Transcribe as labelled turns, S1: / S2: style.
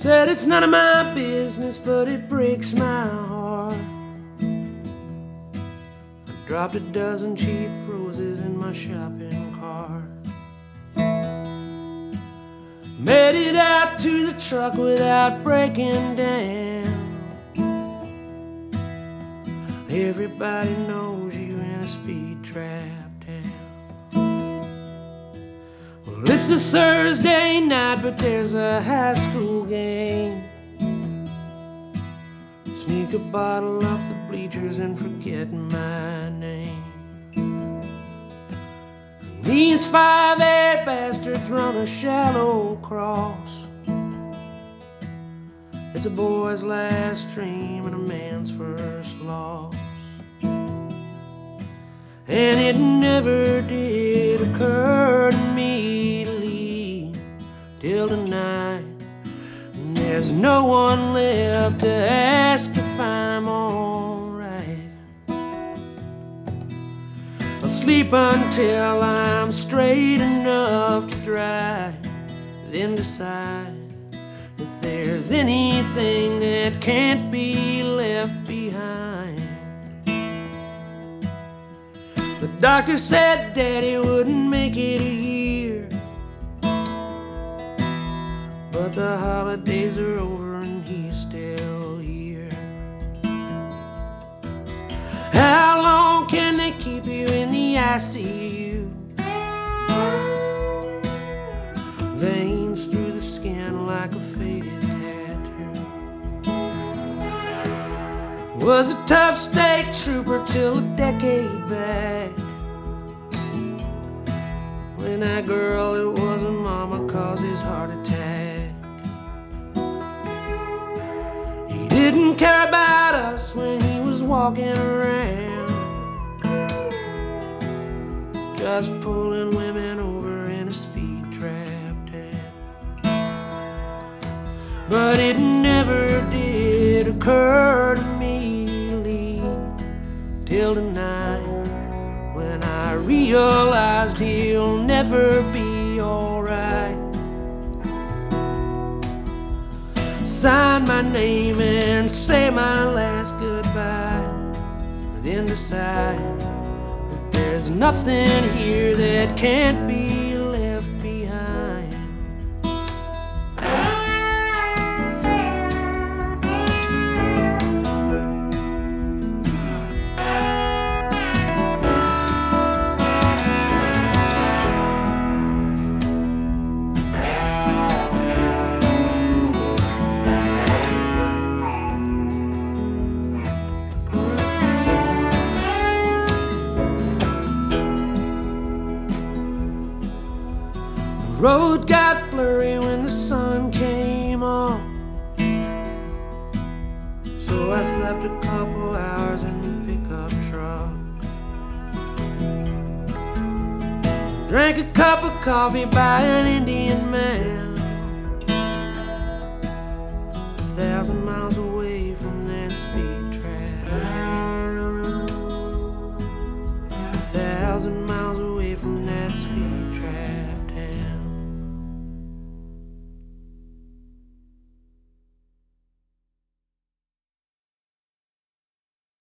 S1: Said it's none of my business, but it breaks my heart. I dropped a dozen cheap roses in my shopping cart. Made it out to the truck without breaking down. Everybody knows you in a speed trap town. Well, it's a Thursday night, but there's a high school game. Sneak a bottle up the bleachers and forget my name. These 5'8" bastards run a shallow cross. It's a boy's last dream and a man's first loss. And it never did occur to me to leave till tonight. And there's no one left to ask if I'm alright. I'll sleep until I'm straight enough to drive, then decide if there's anything that can't be left behind. The doctor said Daddy wouldn't make it a year, but the holidays are over and he's still here. How long can they keep you in the ICU? Veins through the skin like a faded tattoo. Was a tough state trooper till a decade back, when that girl, it wasn't mama, caused his heart attack. He didn't care about us when he was walking around, just pulling women over in a speed trap town. But it never did occur to me to leave till tonight, when I realized he'll never be alright. Sign my name and say my last goodbye, then decide that there's nothing here that can't be left behind. The road got blurry when the sun came on, so I slept a couple hours in the pickup truck. Drank a cup of coffee by an Indian man 1,000 miles away